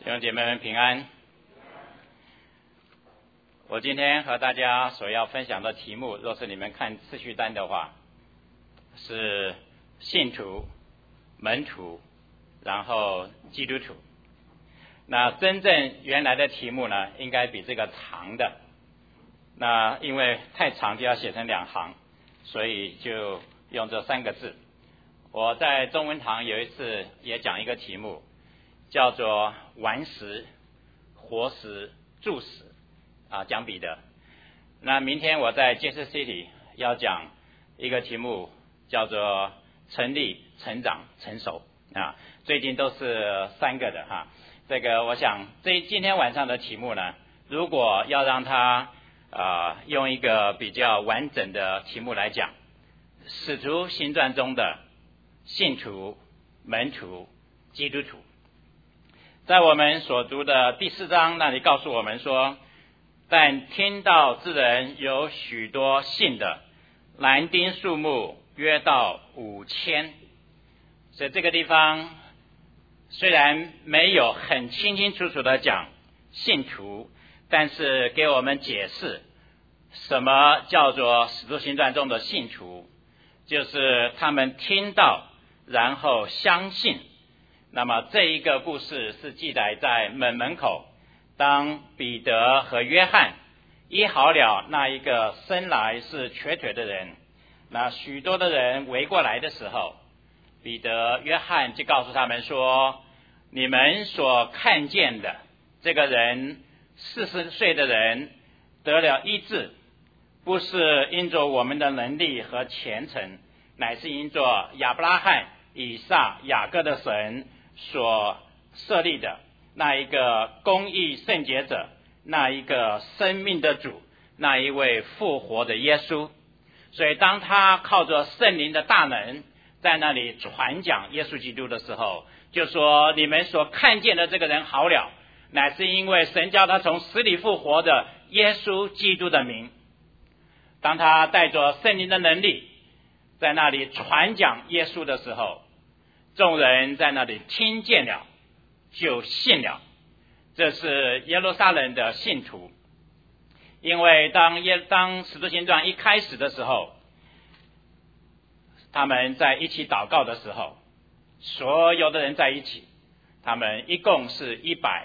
弟兄姐妹们平安。我今天和大家所要分享的题目，若是你们看次序单的话，是信徒、门徒，然后基督徒。那真正原来的题目呢，应该比这个长的。那因为太长就要写成2行，所以就用这3个字。我在中文堂有一次也讲一个题目，叫做顽石、活石、柱石讲彼得。那明天我在 J.C. City 要讲一个题目，叫做成立、成长、成熟最近都是3个的这个我想今天晚上的题目呢，如果要让它用一个比较完整的题目来讲，使徒行传中的信徒、门徒、基督徒。在我们所读的第4章那里告诉我们说，但听道之人有许多信的，男丁数目约到5000。所以这个地方虽然没有很清清楚楚的讲信徒，但是给我们解释什么叫做使徒行传中的信徒，就是他们听到然后相信。那么这一个故事是记载在门口，当彼得和约翰医好了那一个生来是瘸腿的人，那许多的人围过来的时候，彼得、约翰就告诉他们说，你们所看见的这个人40岁的人得了医治，不是因着我们的能力和虔诚，乃是因着亚伯拉罕、以撒、雅各的神所设立的那一个公义圣洁者，那一个生命的主，那一位复活的耶稣。所以当他靠着圣灵的大能在那里传讲耶稣基督的时候，就说你们所看见的这个人好了，乃是因为神叫他从死里复活的耶稣基督的名。当他带着圣灵的能力在那里传讲耶稣的时候，众人在那里听见了就信了。这是耶路撒冷的信徒。因为当使徒行传一开始的时候，他们在一起祷告的时候，所有的人在一起，他们一共是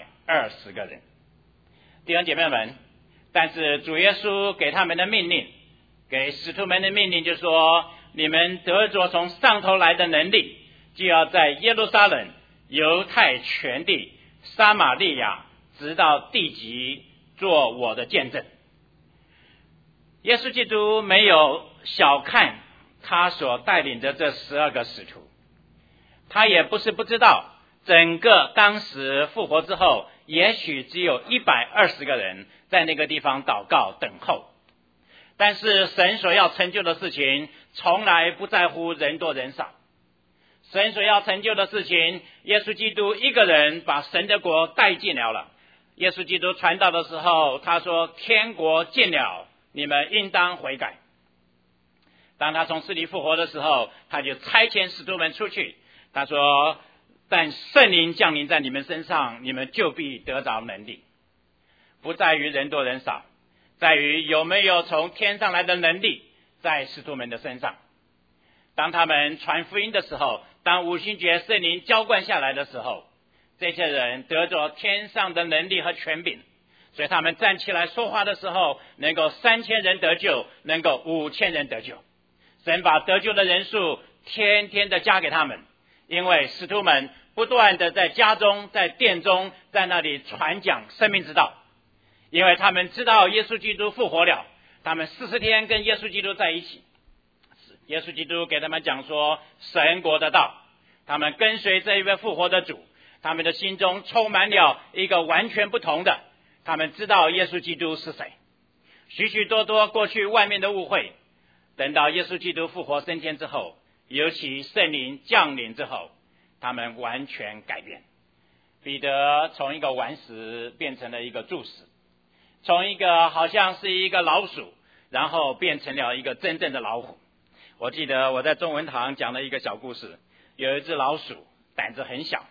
120个人。弟兄姐妹们，但是主耶稣给他们的命令，给使徒们的命令就是说，你们得着从上头来的能力，就要在耶路撒冷、犹太全地、撒玛利亚直到地极做我的见证。耶稣基督没有小看他所带领的这12个使徒，他也不是不知道整个当时复活之后，也许只有120个人在那个地方祷告等候。但是神所要成就的事情从来不在乎人多人少，神所要成就的事情，耶稣基督一个人把神的国带进了。耶稣基督传道的时候，他说天国近了，你们应当悔改。当他从死里复活的时候，他就差遣使徒们出去，他说但圣灵降临在你们身上，你们就必得着能力。不在于人多人少，在于有没有从天上来的能力在使徒们的身上。当他们传福音的时候，当五旬节圣灵浇灌下来的时候，这些人得着天上的能力和权柄，所以他们站起来说话的时候，能够3000人得救，能够5000人得救。神把得救的人数天天的加给他们，因为使徒们不断的在家中、在殿中，在那里传讲生命之道。因为他们知道耶稣基督复活了，他们40天跟耶稣基督在一起，耶稣基督给他们讲说神国的道，他们跟随这一位复活的主，他们的心中充满了一个完全不同的，他们知道耶稣基督是谁。许许多多过去外面的误会，等到耶稣基督复活升天之后，尤其圣灵降临之后，他们完全改变。彼得从一个顽石变成了一个柱石，从一个好像是一个老鼠，然后变成了一个真正的老虎。我记得我在中文堂讲了一个小故事，有一只老鼠胆子很小，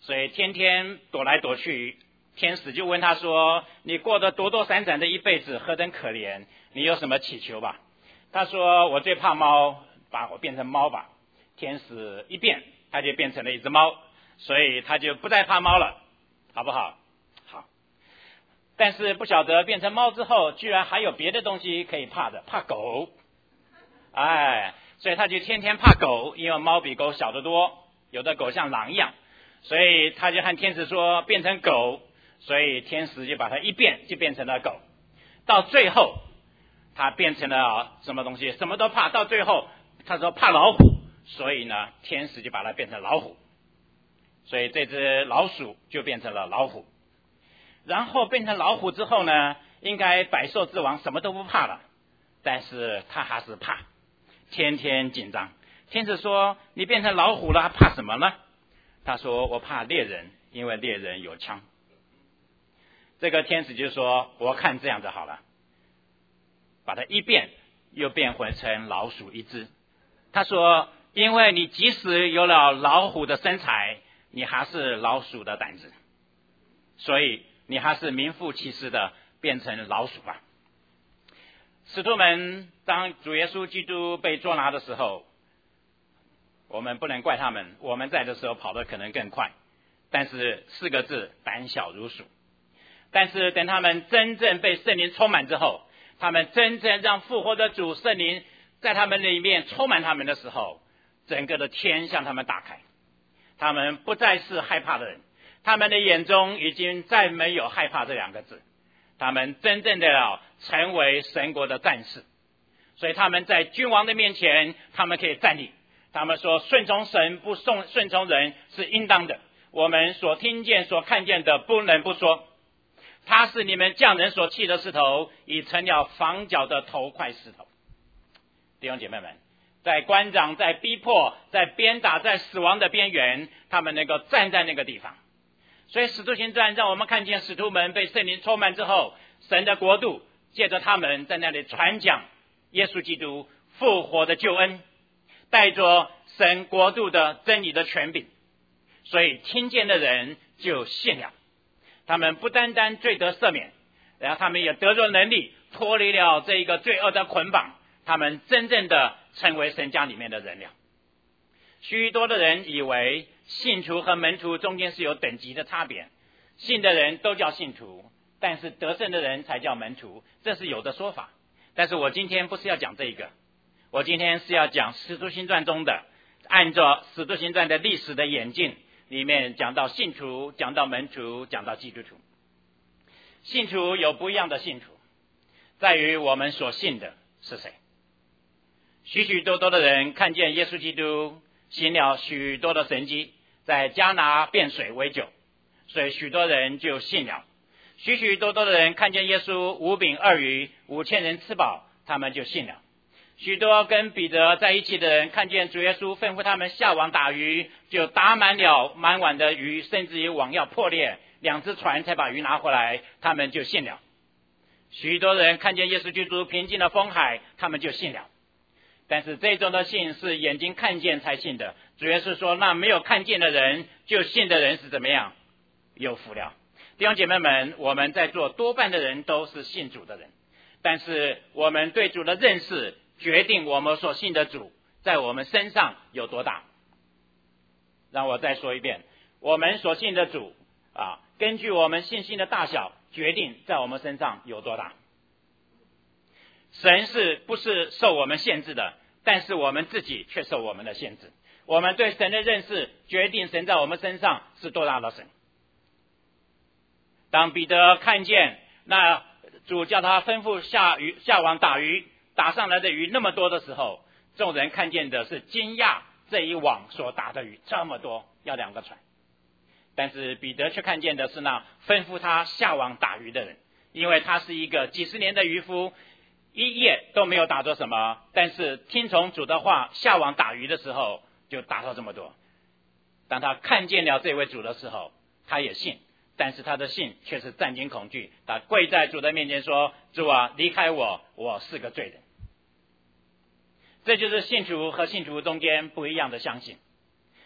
所以天天躲来躲去。天使就问他说：“你过得躲躲闪闪的一辈子，何等可怜！你有什么祈求吧？”他说：“我最怕猫，把我变成猫吧。”天使一变，他就变成了一只猫，所以他就不再怕猫了，好不好？好。但是不晓得变成猫之后，居然还有别的东西可以怕的，怕狗。所以他就天天怕狗，因为猫比狗小得多，有的狗像狼一样，所以他就和天使说变成狗。所以天使就把它一变，就变成了狗。到最后他变成了什么东西？什么都怕。到最后他说怕老虎，所以呢天使就把它变成老虎。所以这只老鼠就变成了老虎。然后变成老虎之后呢，应该百兽之王什么都不怕了，但是他还是怕，天天紧张。天使说：“你变成老虎了，怕什么呢？”他说：“我怕猎人，因为猎人有枪。”这个天使就说：“我看这样子好了。”把它一变，又变回成老鼠一只。他说：“因为你即使有了老虎的身材，你还是老鼠的胆子，所以你还是名副其实的变成老鼠吧。”使徒们当主耶稣基督被捉拿的时候，我们不能怪他们，我们在的时候跑得可能更快，但是4个字：胆小如鼠。但是等他们真正被圣灵充满之后，他们真正让复活的主圣灵在他们里面充满他们的时候，整个的天向他们打开，他们不再是害怕的人，他们的眼中已经再没有害怕这2个字，他们真正的要成为神国的战士。所以他们在君王的面前，他们可以站立，他们说顺从神不顺从人是应当的，我们所听见所看见的不能不说。他是你们匠人所弃的石头，已成了房角的头块石头。弟兄姐妹们，在官长，在逼迫，在鞭打，在死亡的边缘，他们能够站在那个地方。所以使徒行传让我们看见使徒们被圣灵充满之后，神的国度借着他们在那里传讲耶稣基督复活的救恩，带着神国度的真理的权柄，所以听见的人就信了。他们不单单罪得赦免，然后他们也得着能力，脱离了这一个罪恶的捆绑，他们真正的成为神家里面的人了。许多的人以为信徒和门徒中间是有等级的差别，信的人都叫信徒，但是得胜的人才叫门徒，这是有的说法。但是我今天不是要讲这一个，我今天是要讲使徒行传中的，按照使徒行传的历史的演进里面讲到信徒，讲到门徒，讲到基督徒。信徒有不一样的信徒，在于我们所信的是谁。许许多多的人看见耶稣基督行了许多的神迹，在迦拿变水为酒，所以许多人就信了。许许多多的人看见耶稣5饼2鱼5000人吃饱，他们就信了。许多跟彼得在一起的人看见主耶稣吩咐他们下网打鱼，就打满了满碗的鱼，甚至于网要破裂，2只船才把鱼拿回来，他们就信了。许多人看见耶稣基督平静了风海，他们就信了。但是这种的信是眼睛看见才信的，主耶稣说那没有看见的人就信的人是怎么样？有福了。弟兄姐妹们，我们在座多半的人都是信主的人，但是我们对主的认识决定我们所信的主在我们身上有多大。让我再说一遍，我们所信的主根据我们信心的大小决定在我们身上有多大。神是不是受我们限制的，但是我们自己却受我们的限制。我们对神的认识决定神在我们身上是多大的神。当彼得看见那主叫他吩咐下网打鱼，打上来的鱼那么多的时候，众人看见的是惊讶，这一网所打的鱼这么多，要2个船。但是彼得却看见的是那吩咐他下网打鱼的人，因为他是一个几十年的渔夫，一夜都没有打着什么，但是听从主的话下网打鱼的时候就打到这么多。当他看见了这位主的时候，他也信，但是他的信却是战惊恐惧，他跪在主的面前说，主啊，离开我，我是个罪人。这就是信徒和信徒中间不一样的相信。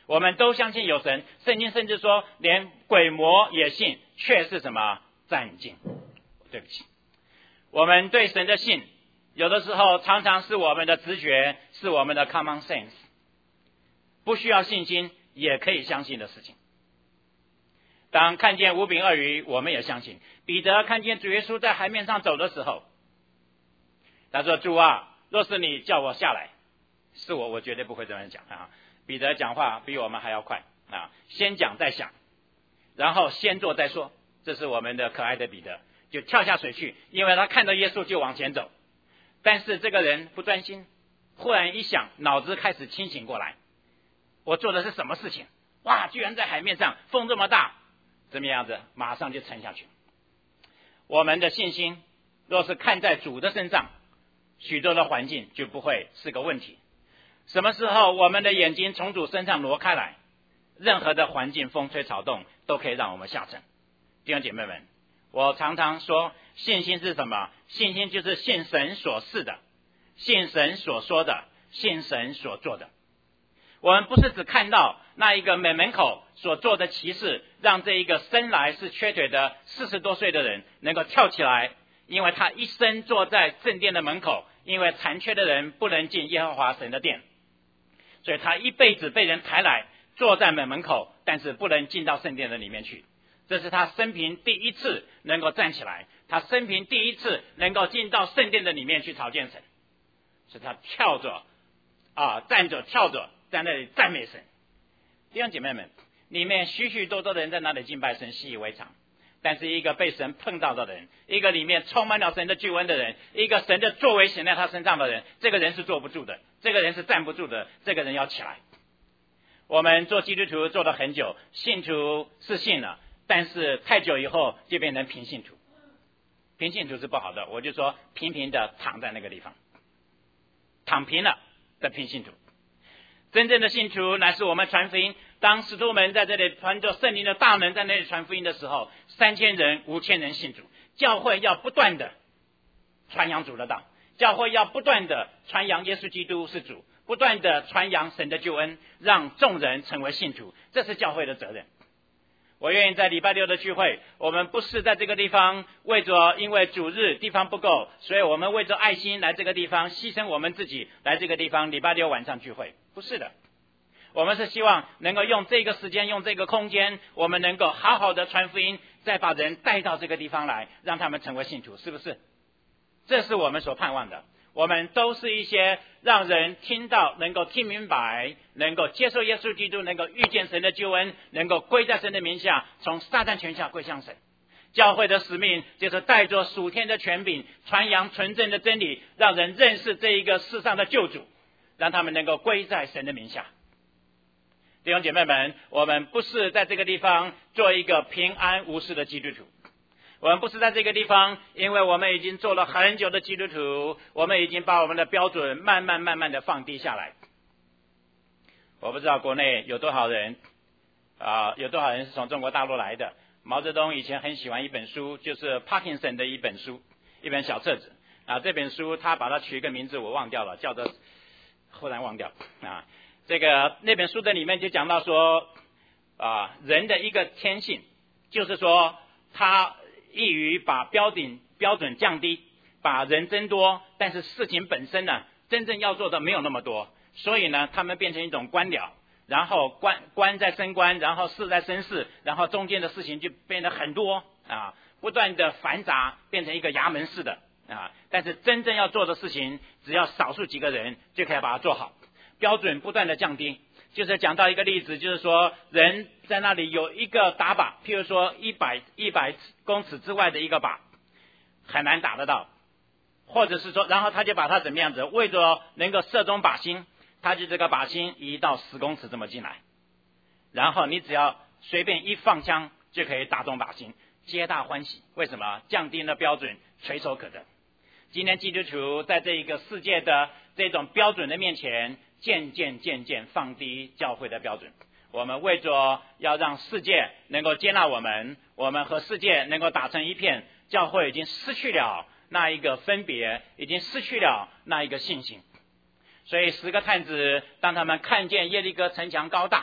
我们都相信有神，圣经甚至说连鬼魔也信，却是什么？战兢。对不起，我们对神的信有的时候常常是我们的直觉，是我们的 common sense， 不需要信心也可以相信的事情。当看见五饼二鱼，我们也相信。彼得看见主耶稣在海面上走的时候，他说：主啊，若是你叫我下来，是我绝对不会这样讲啊。彼得讲话比我们还要快啊，先讲再想，然后先做再说。这是我们的可爱的彼得，就跳下水去，因为他看到耶稣就往前走。但是这个人不专心，忽然一想，脑子开始清醒过来，我做的是什么事情？哇，居然在海面上，风这么大，怎么样子？马上就沉下去。我们的信心若是看在主的身上，许多的环境就不会是个问题。什么时候我们的眼睛从主身上挪开来，任何的环境风吹草动都可以让我们下沉。弟兄姐妹们，我常常说信心是什么？信心就是信神所示的，信神所说的，信神所做的。我们不是只看到那一个门口所做的奇事，让这一个生来是瘸腿的40多岁的人能够跳起来，因为他一生坐在正殿的门口，因为残缺的人不能进耶和华神的殿，所以他一辈子被人抬来坐在门口，但是不能进到圣殿的里面去。这是他生平第一次能够站起来，他生平第一次能够进到圣殿的里面去朝见神，是他跳着站着跳着在那里赞美神。弟兄姐妹们，里面许许多多的人在那里敬拜神，习以为常。但是一个被神碰到的人，一个里面充满了神的救恩的人，一个神的作为显在他身上的人，这个人是坐不住的，这个人是站不住的，这个人要起来。我们做基督徒做了很久，信徒是信了，但是太久以后就变成平信徒。平信徒是不好的，我就说平平的躺在那个地方，躺平了的平信徒。真正的信徒乃是我们传福音。当使徒们在这里传着圣灵的大门在那里传福音的时候，3000人5000人信主。教会要不断的传扬主的道，教会要不断的传扬耶稣基督是主，不断的传扬神的救恩，让众人成为信徒，这是教会的责任。我愿意在礼拜六的聚会，我们不是在这个地方为着因为主日地方不够，所以我们为着爱心来这个地方，牺牲我们自己来这个地方礼拜六晚上聚会，不是的。我们是希望能够用这个时间，用这个空间，我们能够好好的传福音，再把人带到这个地方来，让他们成为信徒，是不是？这是我们所盼望的。我们都是一些让人听到能够听明白，能够接受耶稣基督，能够遇见神的救恩，能够归在神的名下，从撒旦权下归向神。教会的使命就是带着属天的权柄，传扬纯正的真理，让人认识这一个世上的救主，让他们能够归在神的名下。弟兄姐妹们，我们不是在这个地方做一个平安无事的基督徒，我们不是在这个地方，因为我们已经做了很久的基督徒，我们已经把我们的标准慢慢的放低下来。我不知道国内有多少人有多少人是从中国大陆来的。毛泽东以前很喜欢一本书，就是帕金森的一本书，一本小册子这本书他把它取一个名字我忘掉了，叫做忽然忘掉那本书的里面就讲到说人的一个天性就是说他易于把标准降低，把人增多，但是事情本身呢真正要做的没有那么多，所以呢他们变成一种官僚，然后官在升官，然后事在升事，然后中间的事情就变得很多不断的繁杂，变成一个衙门式的但是真正要做的事情只要少数几个人就可以把它做好，标准不断的降低。就是讲到一个例子，就是说人在那里有一个打靶，譬如说100公尺之外的一个靶很难打得到，或者是说然后他就把它怎么样子，为着能够射中靶心，他就这个靶心移到10公尺这么进来，然后你只要随便一放枪就可以打中靶心，皆大欢喜。为什么？降低了标准，垂手可得。今天基督徒在这一个世界的这种标准的面前，渐渐放低教会的标准。我们为着要让世界能够接纳我们，我们和世界能够打成一片，教会已经失去了那一个分别，已经失去了那一个信心。所以10个探子当他们看见耶利哥城墙高大，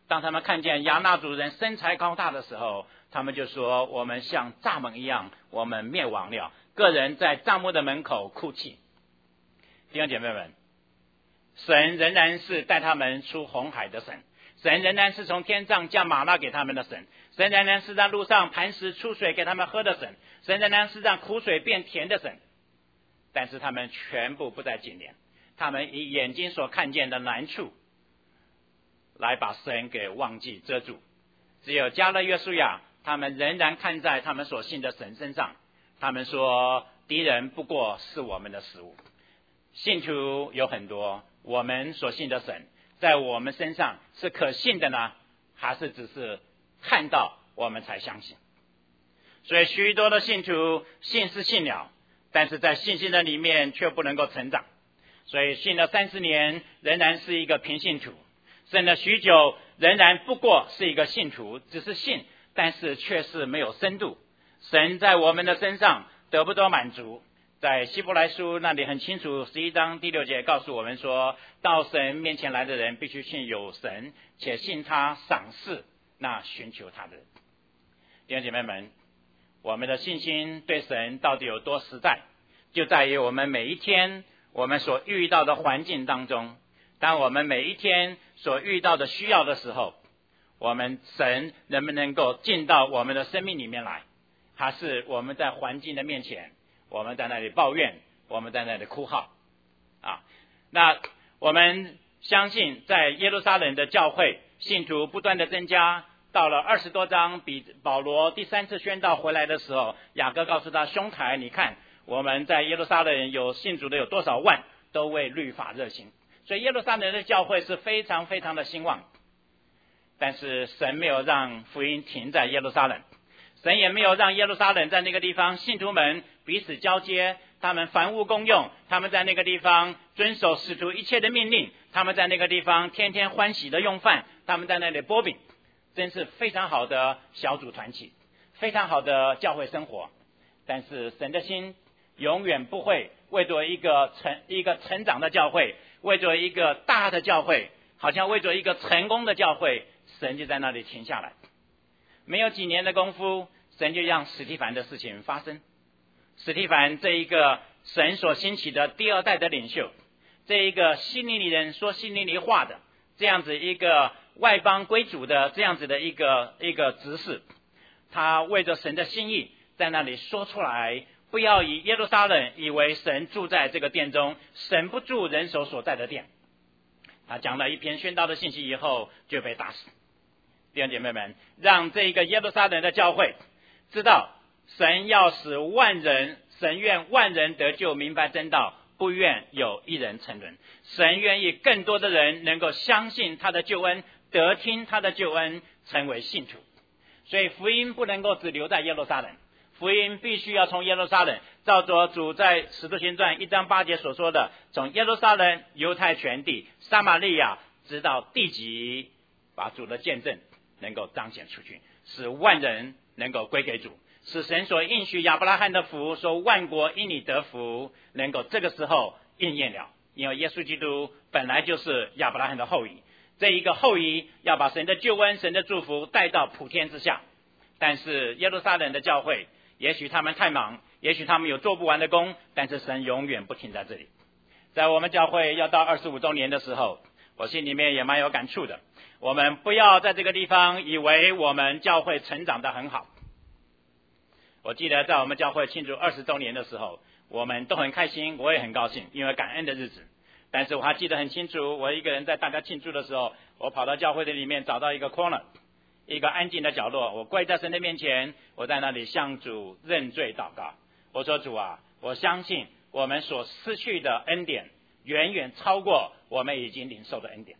当他们看见亚衲族人身材高大的时候，他们就说，我们像蚱蜢一样，我们灭亡了。个人在帐幕的门口哭泣。弟兄姐妹们，神仍然是带他们出红海的神，神仍然是从天上降玛纳给他们的神，神仍然是在路上磐石出水给他们喝的神，神仍然是让苦水变甜的神。但是他们全部不再纪念，他们以眼睛所看见的难处来把神给忘记遮住。只有加勒约书亚，他们仍然看在他们所信的神身上。他们说，敌人不过是我们的食物。信徒有很多，我们所信的神在我们身上是可信的呢，还是只是看到我们才相信？所以许多的信徒信是信了，但是在信心的里面却不能够成长。所以信了30年仍然是一个平信徒，信了许久仍然不过是一个信徒，只是信，但是却是没有深度。神在我们的身上得不到满足。在希伯来书那里很清楚，11章第6节告诉我们说，到神面前来的人必须信有神，且信他赏赐那寻求他的人。弟兄姐妹们，我们的信心对神到底有多实在，就在于我们每一天我们所遇到的环境当中，当我们每一天所遇到的需要的时候，我们神能不能够进到我们的生命里面来，还是我们在环境的面前，我们在那里抱怨，我们在那里哭号那我们相信在耶路撒冷的教会信徒不断的增加，到了20多章，保罗第3次宣道回来的时候，雅各告诉他兄台，你看我们在耶路撒冷有信主的有多少万，都为律法热心。所以耶路撒冷的教会是非常非常的兴旺。但是神没有让福音停在耶路撒冷，神也没有让耶路撒冷在那个地方信徒们彼此交接，他们凡物公用，他们在那个地方遵守使徒一切的命令，他们在那个地方天天欢喜的用饭，他们在那里擘饼，真是非常好的小组团体，非常好的教会生活。但是神的心永远不会为着一个成长的教会，为着一个大的教会，好像为着一个成功的教会，神就在那里停下来。没有几年的功夫，神就让史提凡的事情发生。史提凡这一个神所兴起的第2代的领袖，这一个希利尼人说希利尼话的，这样子一个外邦归主的这样子的一个执事，他为着神的心意在那里说出来，不要以耶路撒冷以为神住在这个殿中，神不住人手所在的殿。他讲了一篇宣道的信息以后就被打死。弟兄姐妹们，让这个耶路撒冷的教会知道，神要使万人，神愿万人得救，明白真道，不愿有一人沉沦。神愿意更多的人能够相信他的救恩，得听他的救恩，成为信徒。所以福音不能够只留在耶路撒冷，福音必须要从耶路撒冷，照着主在使徒行传1章8节所说的，从耶路撒冷、犹太全地、撒玛利亚直到地极，把主的见证能够彰显出去，使万人能够归给主，使神所应许亚伯拉罕的福，说万国因你得福，能够这个时候应验了。因为耶稣基督本来就是亚伯拉罕的后裔，这一个后裔要把神的救恩、神的祝福带到普天之下。但是耶路撒冷的教会，也许他们太忙，也许他们有做不完的工，但是神永远不停在这里。在我们教会要到25周年的时候，我心里面也蛮有感触的。我们不要在这个地方以为我们教会成长得很好。我记得在我们教会庆祝20周年的时候，我们都很开心，我也很高兴，因为感恩的日子。但是我还记得很清楚，我一个人在大家庆祝的时候，我跑到教会的里面找到一个 corner， 一个安静的角落，我跪在神的面前，我在那里向主认罪祷告。我说，主啊，我相信我们所失去的恩典远远超过我们已经领受的恩典，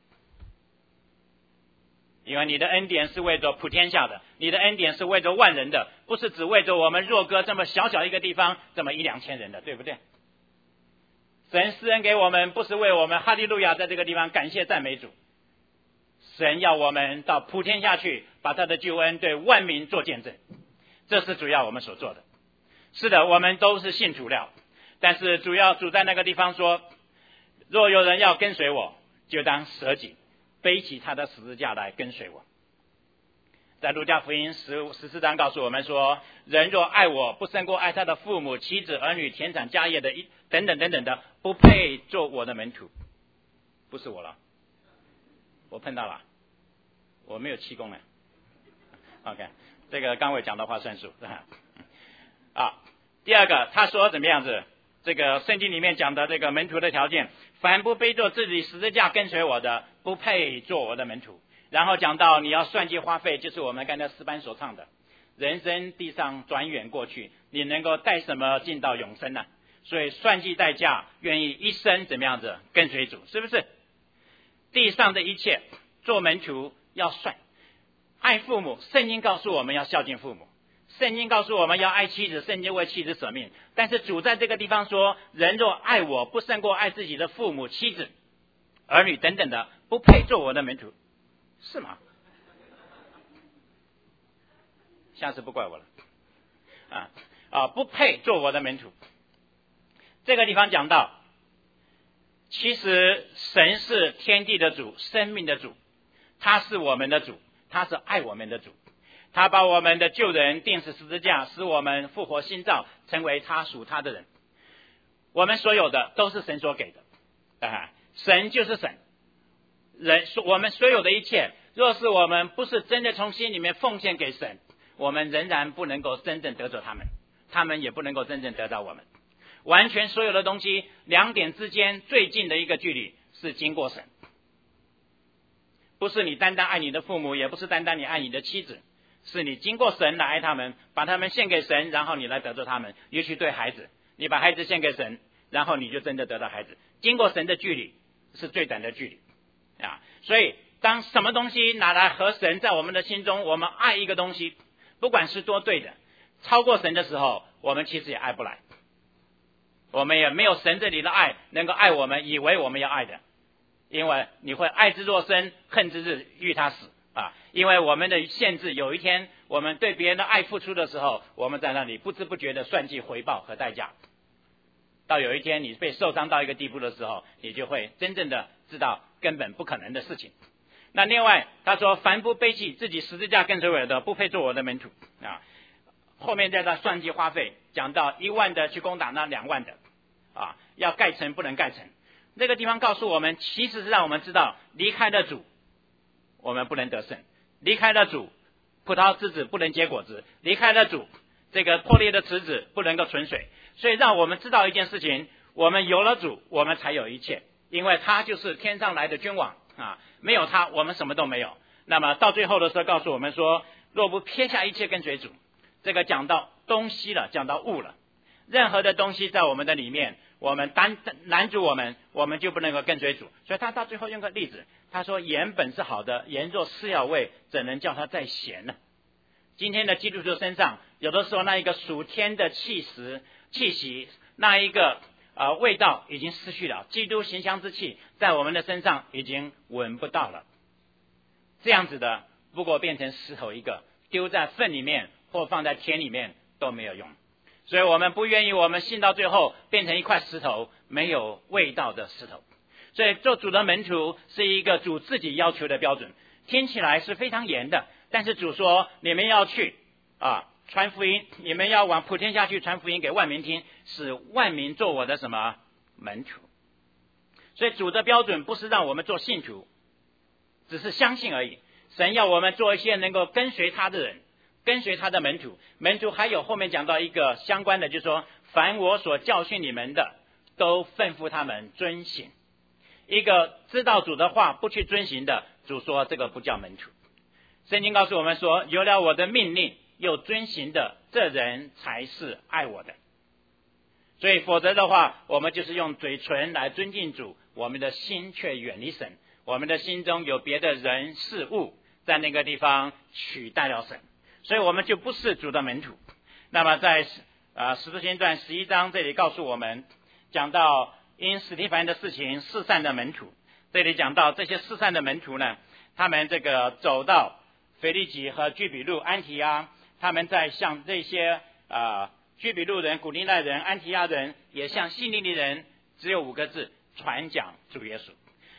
因为你的恩典是为着普天下的，你的恩典是为着万人的，不是只为着我们若哥这么小小一个地方这么1-2千人的，对不对？神施恩给我们，不是为我们哈利路亚在这个地方感谢赞美主，神要我们到普天下去，把他的救恩对万民做见证，这是主要我们所做的。是的，我们都是信徒了，但是主在那个地方说，若有人要跟随我，就当舍己， 背起他的十字架来跟随我。在路加福音14章告诉我们说，人若爱我，不胜过爱他的父母、妻子、儿女、田产、家业的等等等等的，不配做我的门徒。不是我了，我碰到了，我没有气功了。OK， 这个刚伟讲的话算数。第二个，他说怎么样子？这个圣经里面讲的这个门徒的条件，凡不背着自己十字架跟随我的，不配做我的门徒。然后讲到你要算计花费，就是我们刚才诗班所唱的，人生地上转眼过去，你能够带什么进到永生呢？所以算计代价，愿意一生怎么样子跟随主，是不是？地上的一切做门徒要算，爱父母，圣经告诉我们要孝敬父母，圣经告诉我们要爱妻子，圣经为妻子舍命。但是主在这个地方说，人若爱我，不胜过爱自己的父母、妻子、儿女等等的，不配做我的门徒，是吗？下次不怪我了。不配做我的门徒。这个地方讲到，其实神是天地的主，生命的主，他是我们的主，他是爱我们的主，他把我们的旧人钉死十字架，使我们复活新造，成为他属他的人。我们所有的都是神所给的，神就是神。我们所有的一切，若是我们不是真的从心里面奉献给神，我们仍然不能够真正得着他们，他们也不能够真正得到我们。完全所有的东西，两点之间最近的一个距离是经过神，不是你单单爱你的父母，也不是单单你爱你的妻子，是你经过神来爱他们，把他们献给神，然后你来得着他们。尤其对孩子，你把孩子献给神，然后你就真的得到孩子。经过神的距离是最短的距离所以当什么东西拿来和神在我们的心中，我们爱一个东西，不管是多对的，超过神的时候，我们其实也爱不来，我们也没有神这里的爱能够爱我们以为我们要爱的，因为你会爱之若生，恨之日欲他死因为我们的限制，有一天我们对别人的爱付出的时候，我们在那里不知不觉的算计回报和代价，到有一天你被受伤到一个地步的时候，你就会真正的知道根本不可能的事情。那另外他说，凡不背起自己十字架跟随我的，不配做我的门徒后面在他算计花费，讲到1万的去攻打那2万的要盖城不能盖城。这个地方告诉我们，其实是让我们知道，离开了主我们不能得胜，离开了主葡萄枝子不能结果子，离开了主这个破裂的池子不能够存水。所以让我们知道一件事情，我们有了主，我们才有一切，因为他就是天上来的君王没有他我们什么都没有。那么到最后的时候告诉我们说，若不撇下一切跟随主，这个讲到东西了，讲到物了，任何的东西在我们的里面，我们拦阻我们就不能够跟随主。所以他到最后用个例子，他说盐本是好的，盐若失了味，怎能叫它再咸呢？今天的基督徒身上，有的时候那一个属天的气息，那一个味道已经失去了，基督馨香之气在我们的身上已经闻不到了。这样子的不过变成石头一个，丢在粪里面或放在田里面都没有用。所以我们不愿意我们信到最后变成一块石头，没有味道的石头。所以做主的门徒是一个主自己要求的标准，听起来是非常严的，但是主说你们要去传福音，你们要往普天下去传福音给万民听，使万民做我的什么门徒。所以主的标准不是让我们做信徒，只是相信而已。神要我们做一些能够跟随他的人，跟随他的门徒。门徒还有后面讲到一个相关的，就是说凡我所教训你们的，都吩咐他们遵行。一个知道主的话不去遵行的，主说这个不叫门徒。圣经告诉我们说，有了我的命令又遵行的，这人才是爱我的。所以否则的话，我们就是用嘴唇来尊敬主，我们的心却远离神，我们的心中有别的人事物在那个地方取代了神，所以我们就不是主的门徒。那么在使徒行传11章这里告诉我们，讲到因史提凡的事情四散的门徒，这里讲到这些四散的门徒呢，他们这个走到腓利己和居比路、安提阿，他们在向这些居比路人、古利奈人、安提阿人，也向希利尼人，只有5个字：传讲主耶稣。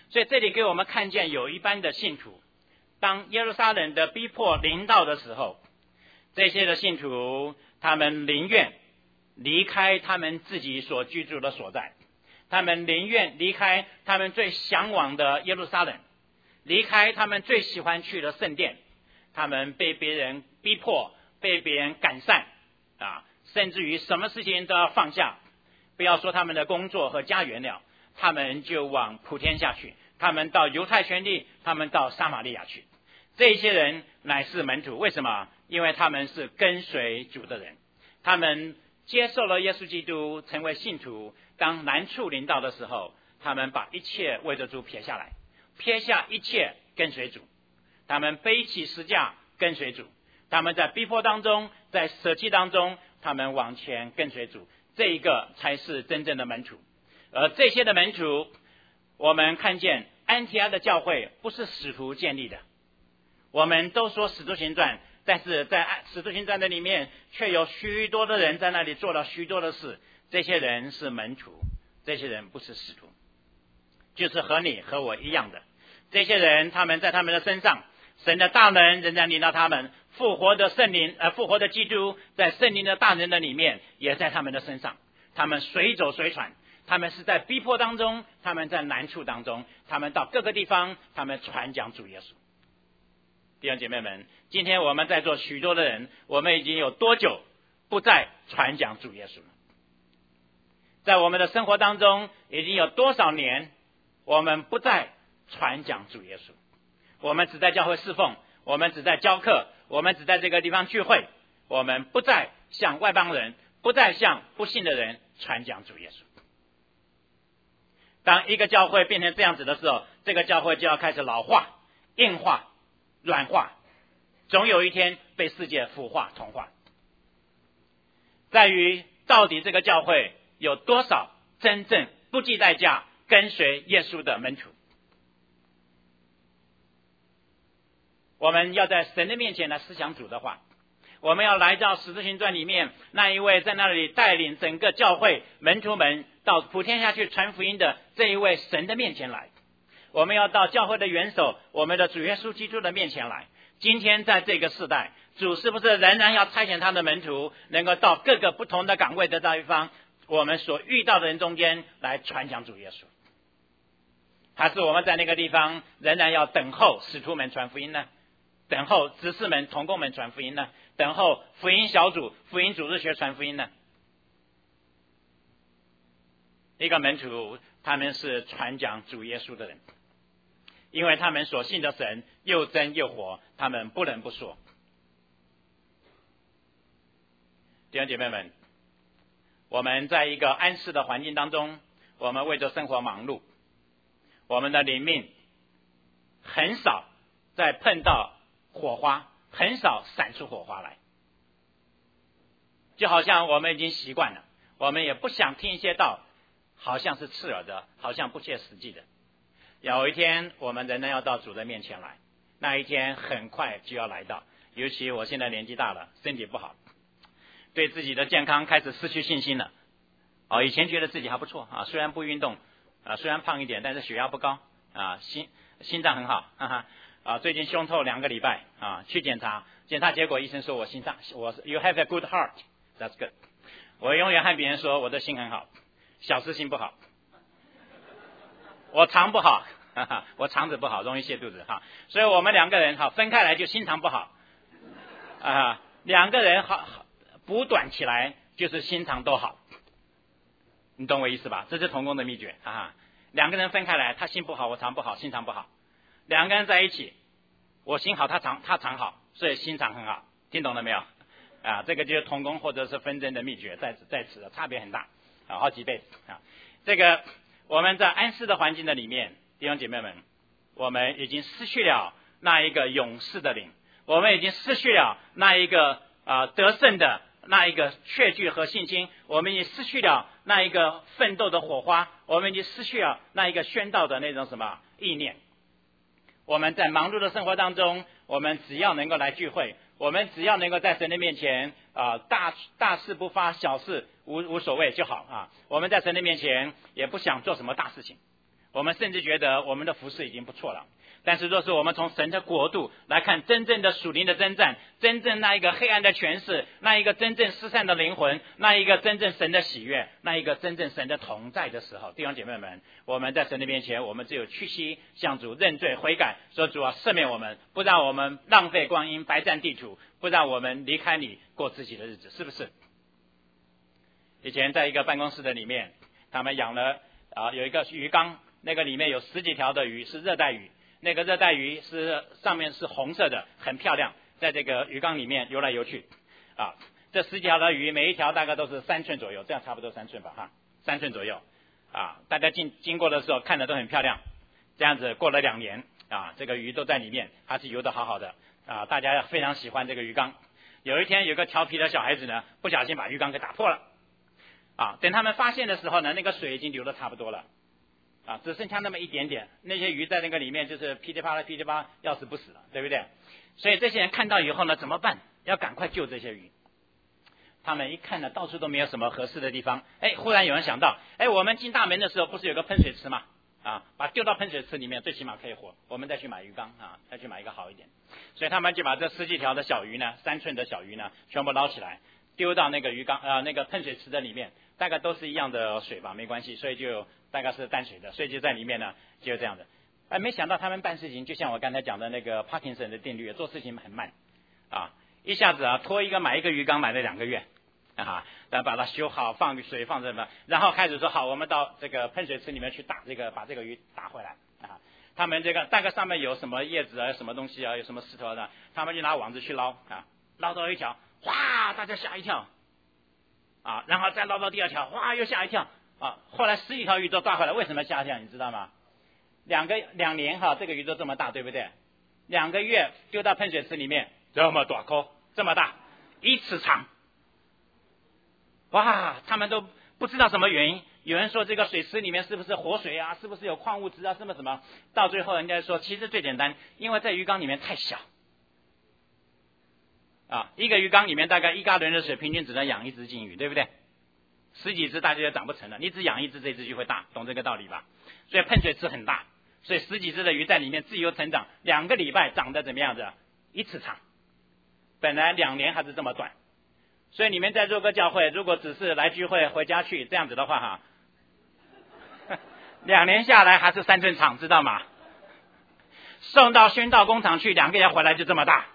所以这里给我们看见有一班的信徒，当耶路撒冷的逼迫临到的时候，这些的信徒他们宁愿离开他们自己所居住的所在，他们宁愿离开他们最向往的耶路撒冷，离开他们最喜欢去的圣殿，他们被别人逼迫，被别人赶散甚至于什么事情都要放下，不要说他们的工作和家园了，他们就往普天下去，他们到犹太全地，他们到撒玛利亚去。这些人乃是门徒，为什么？因为他们是跟随主的人，他们接受了耶稣基督，成为信徒。当难处临到的时候，他们把一切为着主撇下来，撇下一切跟随主，他们背起十架跟随主，他们在逼迫当中，在舍弃当中，他们往前跟随主，这一个才是真正的门徒。而这些的门徒，我们看见安提阿的教会不是使徒建立的，我们都说使徒行传，但是在使徒行传的里面却有许多的人在那里做了许多的事，这些人是门徒，这些人不是使徒，就是和你和我一样的。这些人他们在他们的身上，神的大能仍然领到他们，复活的圣灵复活的基督在圣灵的大能的里面也在他们的身上，他们随走随传，他们是在逼迫当中，他们在难处当中，他们到各个地方，他们传讲主耶稣。弟兄姐妹们，今天我们在座许多的人，我们已经有多久不再传讲主耶稣了？在我们的生活当中，已经有多少年我们不再传讲主耶稣？我们只在教会侍奉，我们只在教课，我们只在这个地方聚会，我们不再向外邦人，不再向不信的人传讲主耶稣。当一个教会变成这样子的时候，这个教会就要开始老化、硬化、软化，总有一天被世界腐化同化。在于到底这个教会有多少真正不计代价跟随耶稣的门徒。我们要在神的面前来思想主的话，我们要来到使徒行传里面那一位在那里带领整个教会门徒们到普天下去传福音的这一位神的面前来，我们要到教会的元首，我们的主耶稣基督的面前来。今天在这个世代，主是不是仍然要差遣他的门徒，能够到各个不同的岗位的地方，我们所遇到的人中间来传讲主耶稣？还是我们在那个地方仍然要等候使徒们传福音呢？等候执事们、同工们传福音呢？等候福音小组、福音组织学传福音呢？一个门徒，他们是传讲主耶稣的人，因为他们所信的神又真又活，他们不能不说。弟兄姐妹们，我们在一个安适的环境当中，我们为着生活忙碌，我们的灵命很少再碰到火花，很少闪出火花来，就好像我们已经习惯了，我们也不想听一些道，好像是刺耳的，好像不切实际的。有一天我们仍然要到主的面前来，那一天很快就要来到。尤其我现在年纪大了，身体不好，对自己的健康开始失去信心了。以前觉得自己还不错虽然不运动虽然胖一点，但是血压不高心脏很好最近胸透2个礼拜去检查结果医生说我心脏you have a good heart, that's good。 我永远和别人说我的心很好，小事情不好。我肠不好我肠子不好，容易泻肚子所以我们2个人分开来就心肠不好2个人补短起来就是心肠都好，你懂我意思吧？这是同工的秘诀2个人分开来，他心不好，我肠不好，心肠不好；2个人在一起，我心好，他肠好，所以心肠很好。听懂了没有这个就是同工或者是纷争的秘诀，在此的差别很大好几倍这个我们在安适的环境的里面，弟兄姐妹们，我们已经失去了那一个勇士的灵，我们已经失去了那一个得胜的那一个确据和信心，我们已经失去了那一个奋斗的火花，我们已经失去了那一个宣道的那种什么意念。我们在忙碌的生活当中，我们只要能够来聚会，我们只要能够在神的面前大事不发，小事无所谓就好我们在神的面前也不想做什么大事情， 我们甚至觉得我们的服事已经不错了。但是若是我们从神的国度来看真正的属灵的征战，真正那一个黑暗的权势，那一个真正失散的灵魂，那一个真正神的喜悦，那一个真正神的同在的时候，弟兄姐妹们，我们在神的面前，我们只有屈膝向主认罪悔改，说主啊，赦免我们，不让我们浪费光阴白占地土，不让我们离开你过自己的日子，是不是？以前在一个办公室的里面，他们养了有一个鱼缸，那个里面有10几条的鱼，是热带鱼，那个热带鱼是上面是红色的，很漂亮，在这个鱼缸里面游来游去这10几条的鱼，每一条大概都是3寸左右，这样差不多3寸吧3寸左右大家经过的时候看着都很漂亮。这样子过了2年这个鱼都在里面，还是游得好好的大家非常喜欢这个鱼缸。有一天有个调皮的小孩子呢，不小心把鱼缸给打破了等他们发现的时候呢，那个水已经流得差不多了只剩下那么一点点，那些鱼在那个里面就是噼里啪啦噼里啪啦，要死不死了，对不对？所以这些人看到以后呢，怎么办？要赶快救这些鱼。他们一看呢，到处都没有什么合适的地方，忽然有人想到，我们进大门的时候不是有个喷水池吗？把丢到喷水池里面，最起码可以活。我们再去买鱼缸再去买一个好一点。所以他们就把这10几条的小鱼呢，3寸的小鱼呢，全部捞起来，丢到那个鱼缸那个喷水池的里面，大概都是一样的水吧，没关系，所以就大概是淡水的，所以就在里面呢，就这样的。没想到他们办事情就像我刚才讲的那个帕金森的定律，做事情很慢一下子拖买一个鱼缸买了2个月然后把它修好，放水放什么，然后开始说好，我们到这个喷水池里面去打把这个鱼打回来他们这个大概上面有什么叶子什么东西有什么石头的，他们就拿网子去捞捞到一条，哗，大家吓一跳然后再捞到第2条，哗，又吓一跳后来10几条鱼都抓回来。为什么吓一跳你知道吗？2年这个鱼都这么大，对不对？2个月丢到喷水池里面，这么大颗，这么大，1尺长，哇，他们都不知道什么原因。有人说这个水池里面是不是活水是不是有矿物质什么，到最后人家说其实最简单，因为在鱼缸里面太小一个鱼缸里面大概1加仑的水，平均只能养1只金鱼，对不对？10几只大家就长不成了，你只养1只，这只就会大，懂这个道理吧？所以喷水池很大，所以10几只的鱼在里面自由成长，2个礼拜长得怎么样子？1尺长，本来2年还是这么短。所以你们在若歌教会，如果只是来聚会回家去这样子的话2年下来还是3寸长，知道吗？送到宣道工厂去，2个月回来就这么大，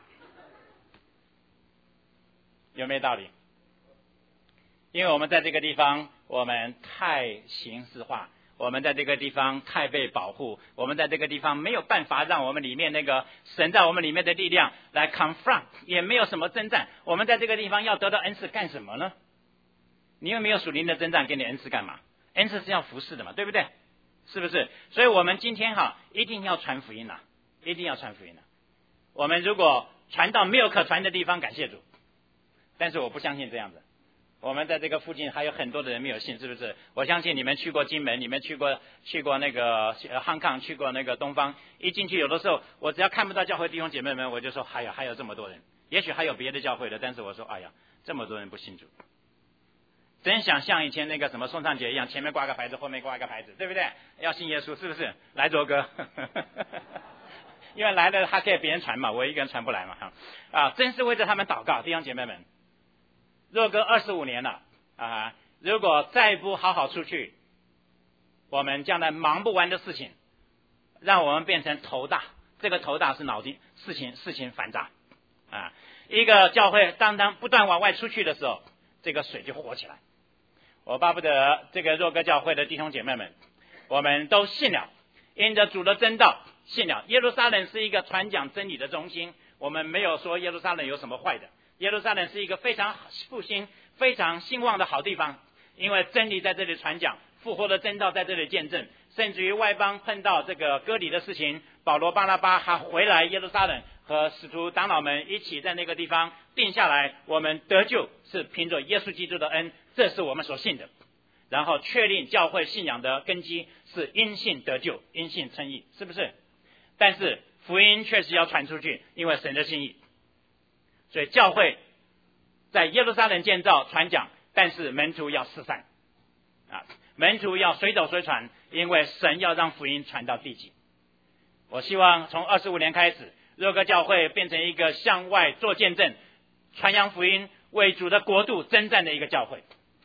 有没有道理？因为我们在这个地方我们太形式化，我们在这个地方太被保护，我们在这个地方没有办法让我们里面那个神在我们里面的力量来 confront， 也没有什么征战。我们在这个地方要得到恩赐干什么呢？你又没有属灵的征战，给你恩赐干嘛？恩赐是要服侍的嘛，对不对？是不是？所以我们今天一定要传福音一定要传福音我们如果传到没有可传的地方，感谢主，但是我不相信这样子。我们在这个附近还有很多的人没有信，是不是？我相信你们去过金门，你们去过那个汉康，去过那个东方，一进去有的时候我只要看不到教会弟兄姐妹们，我就说还有这么多人。也许还有别的教会的，但是我说这么多人不信主，真想像以前那个什么宋尚节一样，前面挂个牌子，后面挂个牌子，对不对？要信耶稣，是不是？来卓哥因为来了还可以别人传嘛，我一个人传不来嘛真是为着他们祷告，弟兄姐妹们。若哥25年了如果再不好好出去，我们将来忙不完的事情，让我们变成头大。这个头大是脑筋事情繁杂一个教会当不断往外出去的时候，这个水就活起来。我巴不得这个若哥教会的弟兄姐妹们，我们都信了，因着主的真道信了。耶路撒冷是一个传讲真理的中心，我们没有说耶路撒冷有什么坏的。耶路撒冷是一个非常复兴、非常兴旺的好地方，因为真理在这里传讲，复活的真道在这里见证，甚至于外邦碰到这个割礼的事情，保罗、巴拿巴还回来耶路撒冷，和使徒长老们一起在那个地方定下来，我们得救是凭着耶稣基督的恩，这是我们所信的。然后确定教会信仰的根基是因信得救，因信称义，是不是？但是福音确实要传出去，因为神的心意。所以教会在耶路撒冷建造传讲，但是门徒要四散门徒要随走随传，因为神要让福音传到地极。我希望从25年开始，若哥教会变成一个向外做见证、传扬福音、为主的国度征战的一个教会。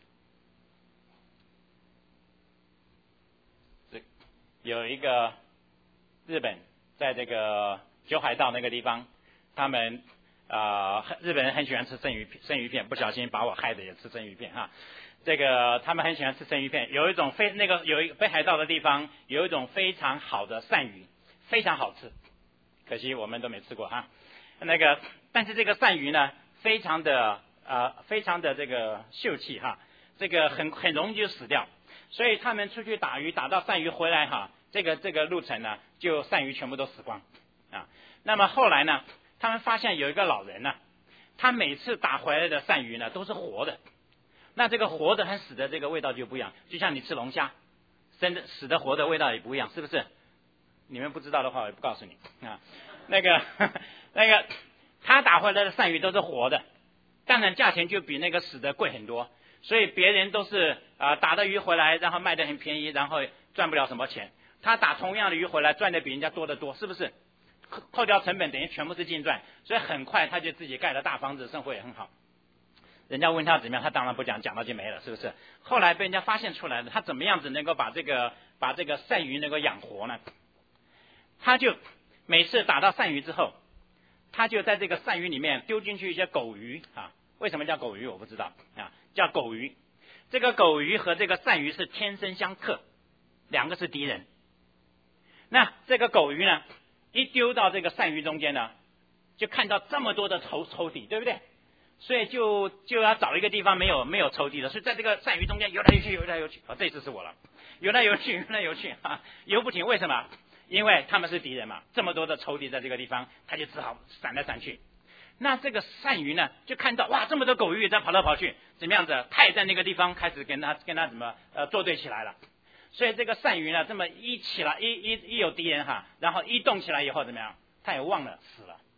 有一个日本在这个九海道那个地方，他们日本人很喜欢吃生鱼片，不小心把我害得也吃生鱼片哈。这个他们很喜欢吃生鱼片，有一种有一个北海道的地方有一种非常好的鳝鱼，非常好吃，可惜我们都没吃过哈。但是这个鳝鱼呢，非常的这个秀气哈，这个很容易就死掉，所以他们出去打鱼，打到鳝鱼回来哈，这个路程呢，就鳝鱼全部都死光啊。那么后来呢，他们发现有一个老人呢，他每次打回来的鳝鱼呢都是活的，那这个活的和死的这个味道就不一样，就像你吃龙虾，死的活的味道也不一样，是不是？你们不知道的话，我也不告诉你啊。那个他打回来的鳝鱼都是活的，当然价钱就比那个死的贵很多，所以别人都是打的鱼回来，然后卖的很便宜，然后赚不了什么钱。他打同样的鱼回来，赚的比人家多得多，是不是？扣掉成本，等于全部是净赚，所以很快他就自己盖了大房子，生活也很好。人家问他怎么样，他当然不讲，讲到就没了，是不是？后来被人家发现出来了，他怎么样子能够把这个鳝鱼能够养活呢？他就每次打到鳝鱼之后，他就在这个鳝鱼里面丢进去一些狗鱼啊。为什么叫狗鱼我不知道啊，叫狗鱼。这个狗鱼和这个鳝鱼是天生相克，两个是敌人。那这个狗鱼呢，一丢到这个鳝鱼中间呢，就看到这么多的抽屉，对不对？所以就要找一个地方没有抽屉的，所以在这个鳝鱼中间游来游去，这次是我了，游来游去啊，游不停。为什么？因为他们是敌人嘛，这么多的抽屉在这个地方，他就只好闪来闪去。那这个鳝鱼呢，就看到哇，这么多狗鱼在跑来跑去，怎么样子？他也在那个地方开始跟他怎么作对起来了。所以这个鳝鱼呢，这么一起来一有敌人哈，然后一动起来以后怎么样？他也忘了死了。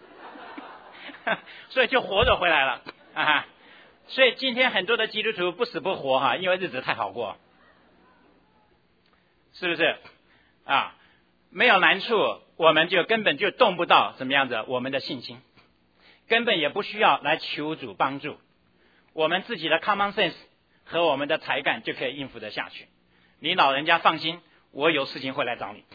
所以就活着回来了啊！所以今天很多的基督徒不死不活哈，因为日子太好过，是不是啊？没有难处，我们就根本就动不到怎么样子我们的信心，根本也不需要来求主帮助，我们自己的 common sense 和我们的才干就可以应付得下去。你老人家放心，我有事情会来找你。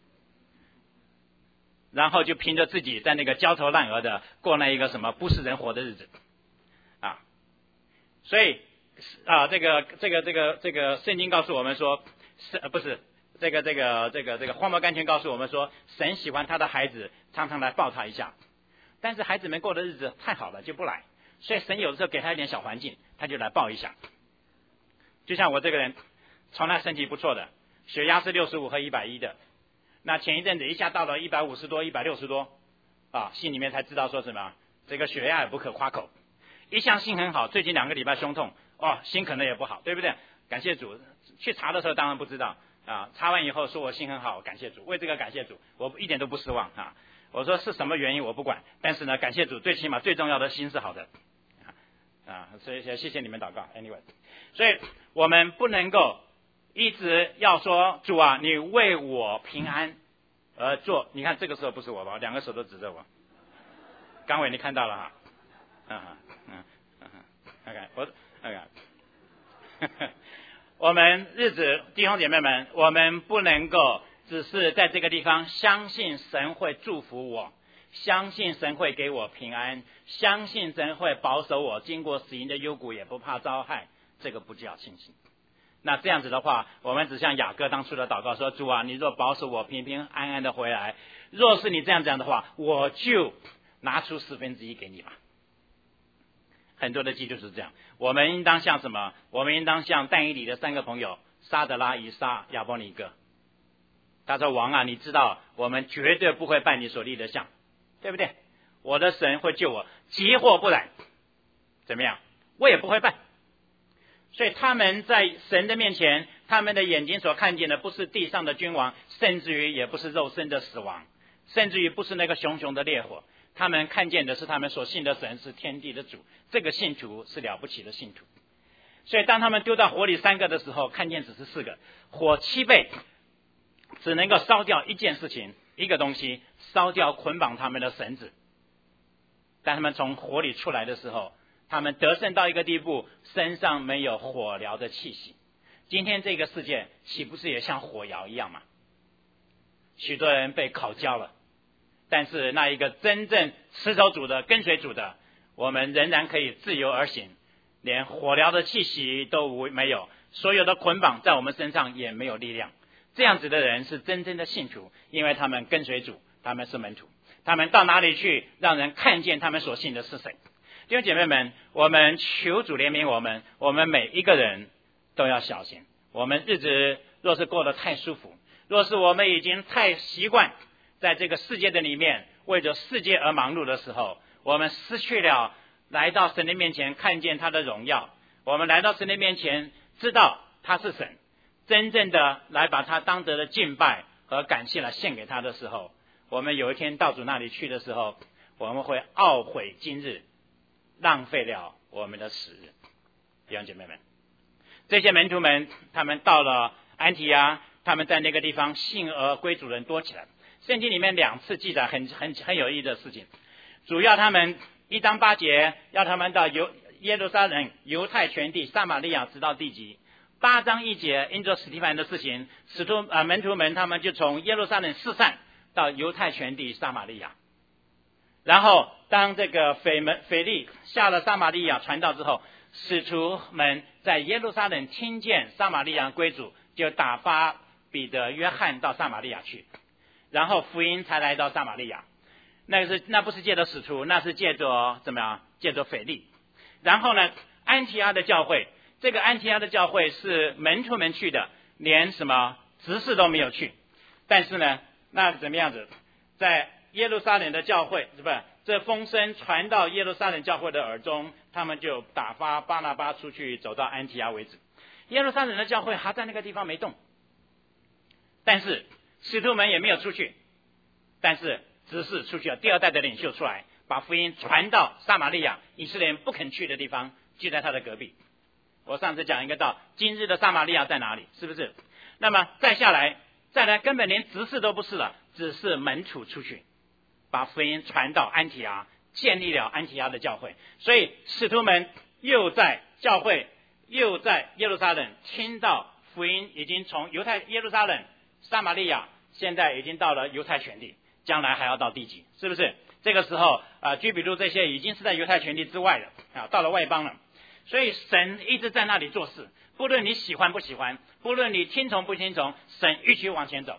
然后就凭着自己在那个焦头烂额的过那一个什么不是人活的日子啊，所以这个圣经告诉我们说，不是这个荒漠甘泉告诉我们说，神喜欢他的孩子常常来抱他一下，但是孩子们过的日子太好了就不来，所以神有的时候给他一点小环境，他就来抱一下。就像我这个人，从来身体不错的，血压是65和110的。那前一阵子一下到了150多、160多，心里面才知道说什么，这个血压也不可夸口。一向心很好，最近2个礼拜胸痛，心可能也不好，对不对？感谢主，去查的时候当然不知道查完以后说我心很好，感谢主，为这个感谢主，我一点都不失望啊。我说是什么原因我不管，但是呢，感谢主，最起码最重要的心是好的所以谢谢你们祷告。Anyway， 所以我们不能够一直要说主啊，你为我平安而做。你看这个时候不是我吧，2个手都指着我。刚伟你看到了哈，OK， 我们日子弟兄姐妹们，我们不能够只是在这个地方相信神会祝福我，相信神会给我平安，相信神会保守我，经过死荫的幽谷也不怕遭害，这个不叫信心。那这样子的话，我们只像雅各当初的祷告说，主啊，你若保守我平平安安的回来，若是你这样讲的话，我就拿出1/4给你吧。很多的基督徒是这样，我们应当像什么？我们应当像但以理的3个朋友沙得拉、以撒、亚伯尼歌。他说，王啊，你知道我们绝对不会拜你所立的像，对不对？我的神会救我，急祸不来，怎么样？我也不会拜。所以他们在神的面前，他们的眼睛所看见的不是地上的君王，甚至于也不是肉身的死亡，甚至于不是那个熊熊的烈火，他们看见的是他们所信的神是天地的主，这个信徒是了不起的信徒。 所以当他们丢到火里3个的时候，看见只是4个，火7倍，只能够烧掉一件事情，一个东西，烧掉捆绑他们的绳子。当他们从火里出来的时候，他们得胜到一个地步，身上没有火燎的气息。今天这个世界岂不是也像火窑一样吗？许多人被烤焦了，但是那一个真正持守主的、跟随主的，我们仍然可以自由而行，连火燎的气息都没有，所有的捆绑在我们身上也没有力量。这样子的人是真正的信徒，因为他们跟随主，他们是门徒，他们到哪里去，让人看见他们所信的是谁。弟兄姐妹们，我们求主怜悯我们每一个人都要小心。我们日子若是过得太舒服，若是我们已经太习惯在这个世界的里面为着世界而忙碌的时候，我们失去了来到神的面前看见他的荣耀，我们来到神的面前知道他是神，真正的来把他当得的敬拜和感谢来献给他的时候，我们有一天到主那里去的时候，我们会懊悔今日浪费了我们的时日。弟兄姐妹们，这些门徒们他们到了安提阿，他们在那个地方信而归主人多起来。圣经里面2次记载很有意义的事情，主要他们1章8节要他们到耶路撒冷、犹太全地、撒玛利亚直到地极。8章1节因着史提反的事情，门徒们他们就从耶路撒冷四散到犹太全地、撒玛利亚。然后当这个腓力下了撒玛利亚传道之后，使徒们在耶路撒冷听见撒玛利亚归主，就打发彼得、约翰到撒玛利亚去，然后福音才来到撒玛利亚。那不是借着使徒，那是借着怎么样？借着腓力。然后呢，安提阿的教会，这个安提阿的教会是门徒们去的，连什么执事都没有去。但是呢，那怎么样子？在耶路撒冷的教会，是不是这风声传到耶路撒冷教会的耳中，他们就打发巴拿巴出去，走到安提阿为止。耶路撒冷的教会还在那个地方没动，但是使徒们也没有出去，但是执事出去了，第2代的领袖出来，把福音传到撒玛利亚，以色列人不肯去的地方，就在他的隔壁。我上次讲一个道，今日的撒玛利亚在哪里？是不是？那么再来根本连执事都不是了，只是门徒出去，把福音传到安提阿，建立了安提阿的教会。所以使徒们又在教会，又在耶路撒冷听到福音，已经从耶路撒冷、撒玛利亚，现在已经到了犹太全地，将来还要到地极，是不是？这个时候居比路这些已经是在犹太全地之外了到了外邦了。所以神一直在那里做事，不论你喜欢不喜欢，不论你听从不听从，神一起往前走。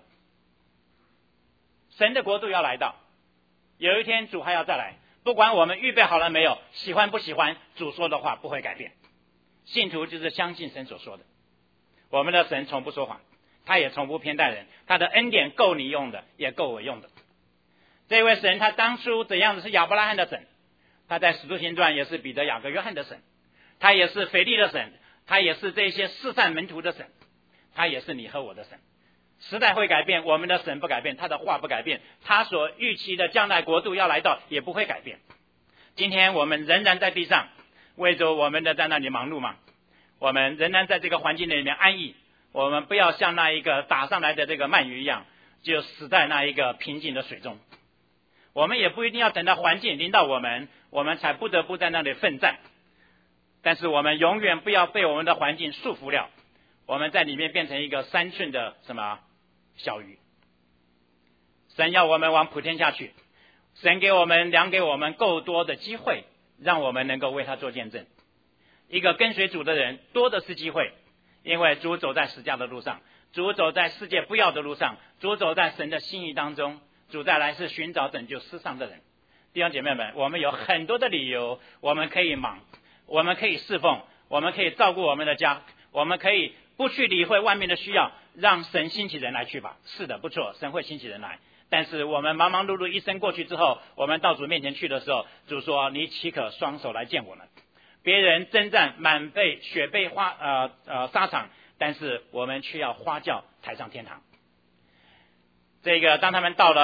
神的国度要来到，有一天主还要再来，不管我们预备好了没有，喜欢不喜欢，主说的话不会改变。信徒就是相信神所说的，我们的神从不说谎，他也从不偏待人，他的恩典够你用的，也够我用的。这位神他当初怎样子是亚伯拉罕的神，他在使徒行传也是彼得、雅各、约翰的神，他也是腓力的神，他也是这些四散门徒的神，他也是你和我的神。时代会改变，我们的神不改变，他的话不改变，他所预期的将来国度要来到也不会改变。今天我们仍然在地上为着我们的在那里忙碌吗？我们仍然在这个环境里面安逸，我们不要像那一个打上来的这个鳗鱼一样，就死在那一个平静的水中。我们也不一定要等到环境临到我们才不得不在那里奋战，但是我们永远不要被我们的环境束缚了，我们在里面变成一个3寸的小鱼。神要我们往普天下去，神量给我们够多的机会，让我们能够为他做见证。一个跟随主的人多的是机会，因为主走在十架的路上，主走在世界不要的路上，主走在神的心意当中，主再来是寻找拯救世上的人。弟兄姐妹们，我们有很多的理由，我们可以忙，我们可以侍奉，我们可以照顾我们的家，我们可以不去理会外面的需要，让神兴起人来去吧。是的，不错，神会兴起人来。但是我们忙忙碌碌一生过去之后，我们到主面前去的时候，主说你岂可双手来见我呢？别人征战满背血背沙场，但是我们却要花轿抬上天堂。这个当他们到了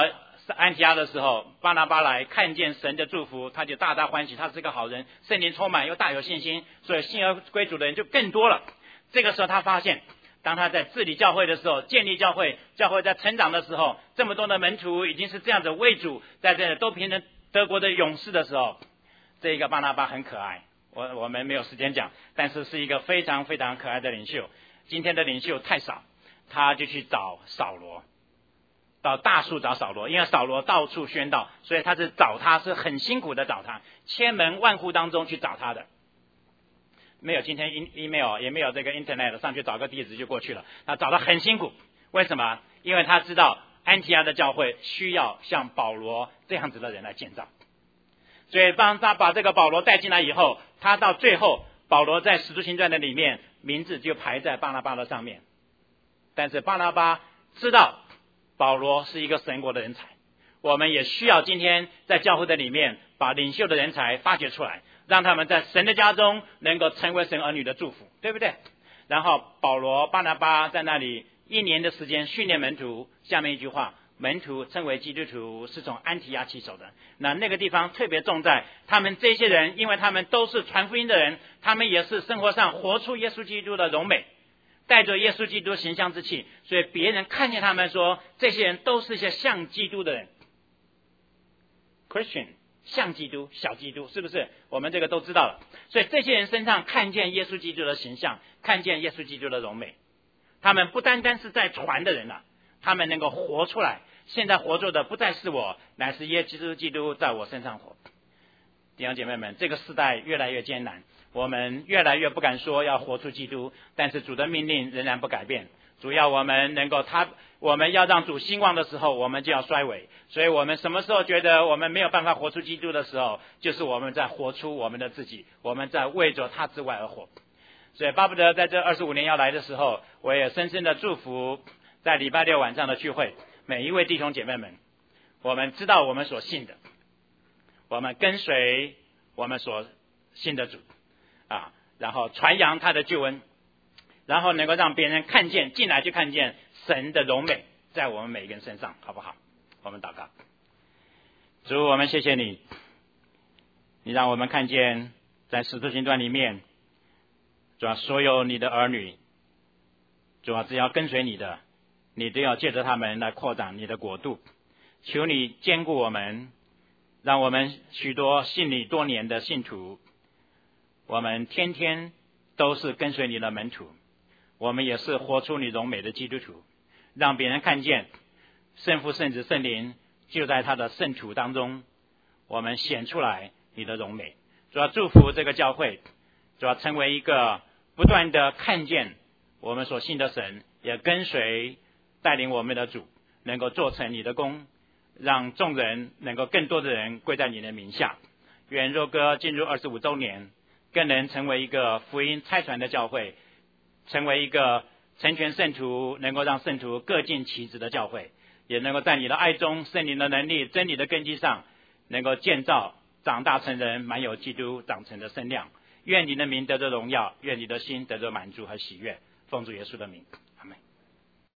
安提阿的时候，巴拿巴来看见神的祝福，他就大大欢喜，他是个好人，圣灵充满又大有信心，所以信而归主的人就更多了。这个时候他发现，当他在治理教会的时候，建立教会，教会在成长的时候，这么多的门徒已经是这样子为主，在这里都凭着德国的勇士的时候，这一个巴拿巴很可爱，我们没有时间讲，但是是一个非常非常可爱的领袖。今天的领袖太少，他就去找扫罗，到大树找扫罗，因为扫罗到处宣道，所以他是找他，是很辛苦的找他，千门万户当中去找他的。没有今天 email 也没有这个 internet 上去找个地址就过去了，他找得很辛苦。为什么？因为他知道安提阿的教会需要像保罗这样子的人来建造，所以当他把这个保罗带进来以后，他到最后保罗在使徒行传的里面名字就排在巴拿巴的上面。但是巴拿巴知道保罗是一个神国的人才，我们也需要今天在教会的里面把领袖的人才发掘出来，让他们在神的家中能够成为神儿女的祝福，对不对？然后保罗巴拿巴在那里1年的时间训练门徒，下面一句话，门徒称为基督徒是从安提阿起手的。那个地方特别重在他们这些人，因为他们都是传福音的人，他们也是生活上活出耶稣基督的荣美，带着耶稣基督形象之气，所以别人看见他们说这些人都是一些像基督的人。 Christian 像基督小基督，是不是？我们这个都知道了。所以这些人身上看见耶稣基督的形象，看见耶稣基督的荣美，他们不单单是在传的人了，他们能够活出来。现在活着的不再是我，乃是耶稣基督在我身上活。弟兄姐妹们，这个时代越来越艰难，我们越来越不敢说要活出基督，但是主的命令仍然不改变。主要我们能够我们要让主兴旺的时候，我们就要衰微。所以我们什么时候觉得我们没有办法活出基督的时候，就是我们在活出我们的自己，我们在为着他之外而活。所以巴不得在这25年要来的时候，我也深深的祝福在礼拜六晚上的聚会每一位弟兄姐妹们，我们知道我们所信的，我们跟随我们所信的主然后传扬他的救恩，然后能够让别人看见，进来就看见神的荣美在我们每一个人身上，好不好？我们祷告。主，我们谢谢你，你让我们看见在使徒行传里面，主要所有你的儿女，主要只要跟随你的，你都要借着他们来扩展你的国度。求你坚固我们，让我们许多信你多年的信徒，我们天天都是跟随你的门徒，我们也是活出你荣美的基督徒，让别人看见圣父圣子圣灵就在他的圣徒当中，我们显出来你的荣美。主要祝福这个教会，主要成为一个不断的看见我们所信的神，也跟随带领我们的主，能够做成你的功，让众人能够更多的人归在你的名下。愿若哥进入25周年，更能成为一个福音差传的教会，成为一个成全圣徒，能够让圣徒各尽其职的教会，也能够在你的爱中，圣灵的能力，真理的根基上，能够建造长大成人，满有基督长成的身量。愿你的名得着荣耀，愿你的心得着满足和喜悦，奉主耶稣的名。